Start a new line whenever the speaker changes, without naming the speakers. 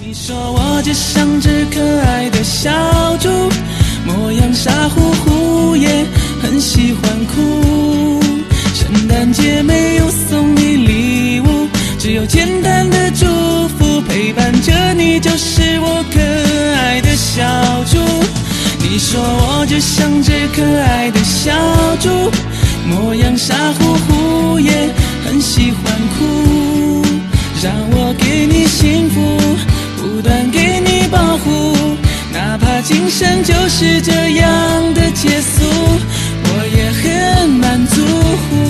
你说我就像只可爱的小猪，模样傻乎乎，也很喜欢哭。圣诞节没有送你礼物，只有简单的祝福，陪伴着你就是我可爱的小猪。你说我就像只可爱的小猪，模样傻乎乎，也很喜欢哭。让我给你幸福，不断给你保护，哪怕今生就是这样的结束，我也很满足。